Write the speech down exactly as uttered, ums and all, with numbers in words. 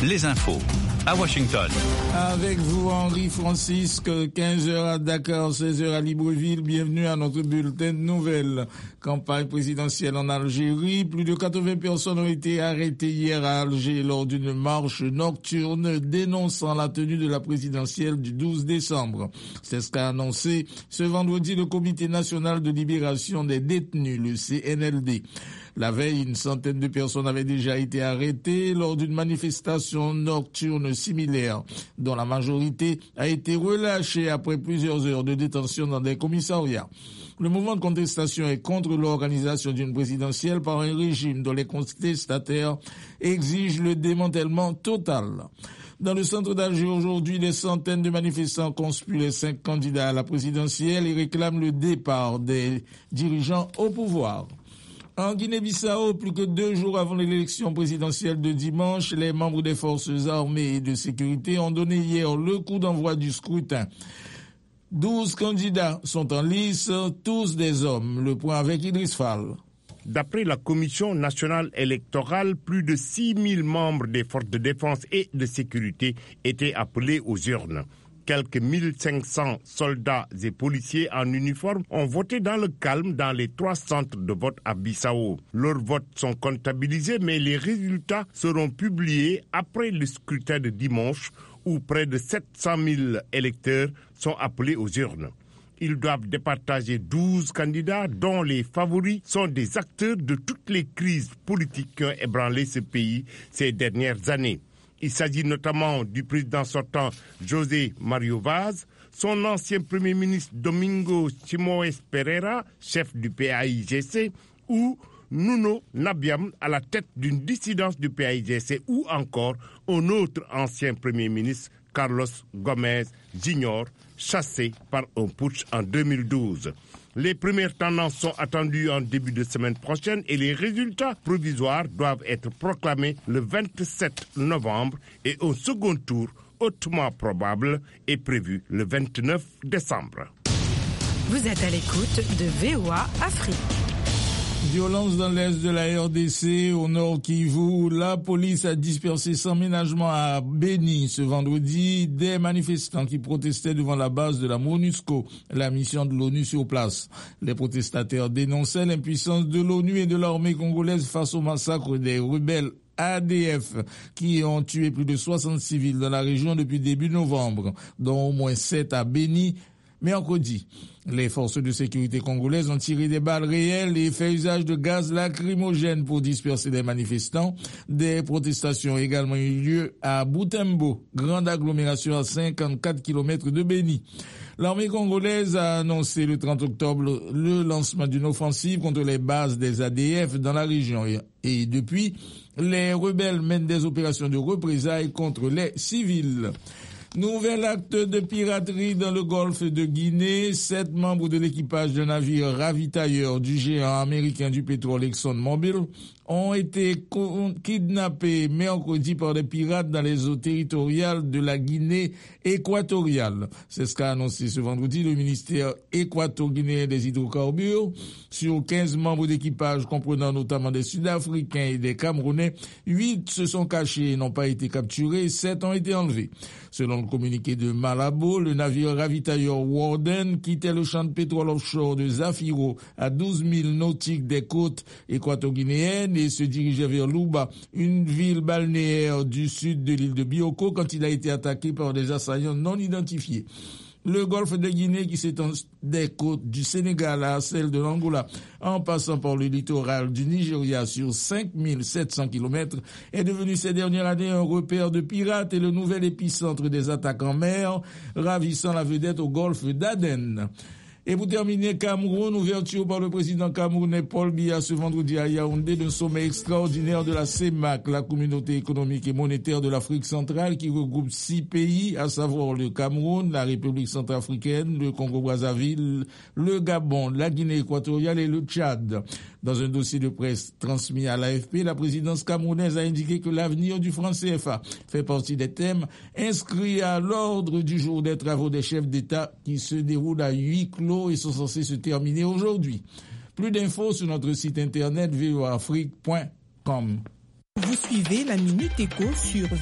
les infos à Washington. Avec vous, Henri Francisque, quinze heures à Dakar, seize heures à Libreville. Bienvenue à notre bulletin de nouvelles. Campagne présidentielle en Algérie. Plus de quatre-vingts personnes ont été arrêtées hier à Alger lors d'une marche nocturne dénonçant la tenue de la présidentielle du douze décembre. C'est ce qu'a annoncé ce vendredi le Comité national de libération des détenus, le C N L D. La veille, une centaine de personnes avaient déjà été arrêtées lors d'une manifestation nocturne similaire, dont la majorité a été relâchée après plusieurs heures de détention dans des commissariats. Le mouvement de contestation est contre l'organisation d'une présidentielle par un régime dont les contestataires exigent le démantèlement total. Dans le centre d'Alger aujourd'hui, des centaines de manifestants conspuent les cinq candidats à la présidentielle et réclament le départ des dirigeants au pouvoir. En Guinée-Bissau, plus que deux jours avant l'élection présidentielle de dimanche, les membres des forces armées et de sécurité ont donné hier le coup d'envoi du scrutin. Douze candidats sont en lice, tous des hommes. Le point avec Idriss Fall. D'après la Commission nationale électorale, plus de six mille membres des forces de défense et de sécurité étaient appelés aux urnes. Quelques mille cinq cents soldats et policiers en uniforme ont voté dans le calme dans les trois centres de vote à Bissau. Leurs votes sont comptabilisés, mais les résultats seront publiés après le scrutin de dimanche, où près de sept cent mille électeurs sont appelés aux urnes. Ils doivent départager douze candidats dont les favoris sont des acteurs de toutes les crises politiques qui ont ébranlé ce pays ces dernières années. Il s'agit notamment du président sortant José Mario Vaz, son ancien premier ministre Domingo Simoes Pereira, chef du P A I G C, ou Nuno Nabiam à la tête d'une dissidence du P A I G C, ou encore un autre ancien premier ministre, Carlos Gomez Junior, chassé par un putsch en deux mille douze. Les premières tendances sont attendues en début de semaine prochaine et les résultats provisoires doivent être proclamés le vingt-sept novembre et un second tour hautement probable est prévu le vingt-neuf décembre. Vous êtes à l'écoute de V O A Afrique. Violence dans l'est de la R D C, au nord Kivu. La police a dispersé sans ménagement à Beni ce vendredi des manifestants qui protestaient devant la base de la MONUSCO, la mission de l'ONU sur place. Les protestataires dénonçaient l'impuissance de l'ONU et de l'armée congolaise face au massacre des rebelles A D F qui ont tué plus de soixante civils dans la région depuis début novembre, dont au moins sept à Beni. Mercredi, les forces de sécurité congolaises ont tiré des balles réelles et fait usage de gaz lacrymogène pour disperser les manifestants. Des protestations ont également eu lieu à Butembo, grande agglomération à cinquante-quatre kilomètres de Beni. L'armée congolaise a annoncé le trente octobre le lancement d'une offensive contre les bases des A D F dans la région. Et depuis, les rebelles mènent des opérations de représailles contre les civils. Nouvel acte de piraterie dans le golfe de Guinée. Sept membres de l'équipage d'un navire ravitailleur du géant américain du pétrole ExxonMobil ont été kidnappés mercredi par des pirates dans les eaux territoriales de la Guinée équatoriale. C'est ce qu'a annoncé ce vendredi le ministère équato-guinéen des hydrocarbures. Sur quinze membres d'équipage comprenant notamment des Sud-Africains et des Camerounais, huit se sont cachés et n'ont pas été capturés, sept ont été enlevés. Selon le communiqué de Malabo, le navire ravitailleur Warden quittait le champ de pétrole offshore de Zafiro à douze milles nautiques des côtes équato-guinéennes et se dirigeait vers Luba, une ville balnéaire du sud de l'île de Bioko, quand il a été attaqué par des assaillants non identifiés. Le golfe de Guinée, qui s'étend des côtes du Sénégal à celle de l'Angola, en passant par le littoral du Nigeria sur cinq mille sept cents kilomètres, est devenu ces dernières années un repère de pirates et le nouvel épicentre des attaques en mer, ravissant la vedette au golfe d'Aden. Et pour terminer, Cameroun, ouverture par le président camerounais Paul Biya ce vendredi à Yaoundé d'un sommet extraordinaire de la C E M A C, la communauté économique et monétaire de l'Afrique centrale, qui regroupe six pays, à savoir le Cameroun, la République centrafricaine, le Congo-Brazzaville, le Gabon, la Guinée équatoriale et le Tchad. Dans un dossier de presse transmis à l'A F P, la présidence camerounaise a indiqué que l'avenir du franc C F A fait partie des thèmes inscrits à l'ordre du jour des travaux des chefs d'État qui se déroulent à huis clos et sont censés se terminer aujourd'hui. Plus d'infos sur notre site internet v o afrique point com. Vous suivez la Minute Éco sur